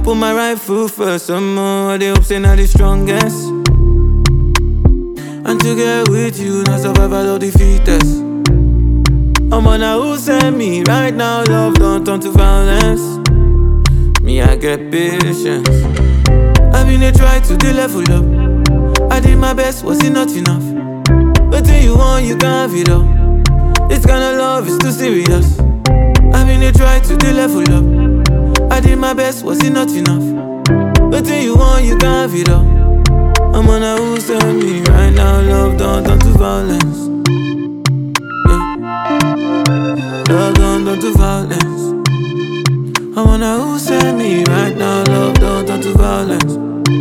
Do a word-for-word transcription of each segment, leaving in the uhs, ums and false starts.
put my right foot first, some more. They hope say not the strongest. And to get with you, not survival of the fittest. I'm on a who send me right now, love don't turn to violence. Me, I get patience. I've been a try to the level up. I did my best, was it not enough? But till you want, you can have it all. This kind of love is too serious. I've been a try to the level up. I did my best, was it not enough? But till you want, you can have it all. I'm on a who send me right now, love don't turn to violence. Love don't turn to violence. I wanna who send me right now, love don't turn to violence.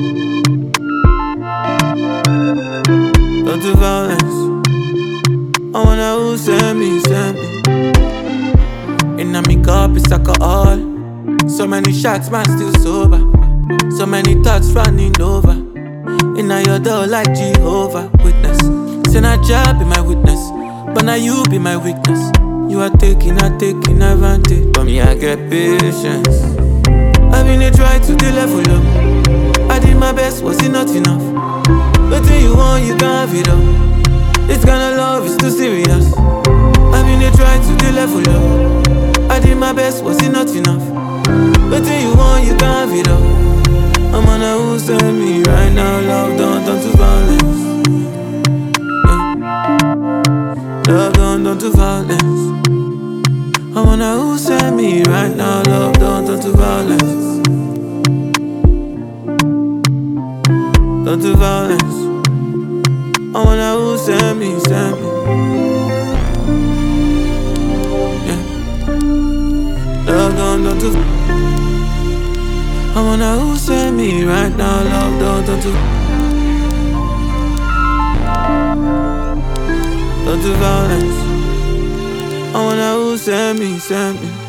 Turn to violence. I wanna who send me, send me. Inna me cup is alcohol. So many shots, man still sober. So many thoughts running over. Inna your door like Jehovah Witness. Say not job be my witness, but now you be my weakness. You are taking, I taking advantage. But me, I get patience. I've been a try to the level up. I did my best, was it not enough? But till you want, you can have it all. This kind of love is too serious. I've been a try to the level up. I did my best, was it not enough? But till you want, you can have it all. I'm on a who send me right now, love don't turn to violence. Yeah. Love don't turn to violence. I wanna who send me right now, love don't turn to violence. Turn to violence. I wanna who send me, send me. Yeah. Love don't turn to. I wanna who send me right now, love don't turn to. Turn to violence. I wanna who send me, send me.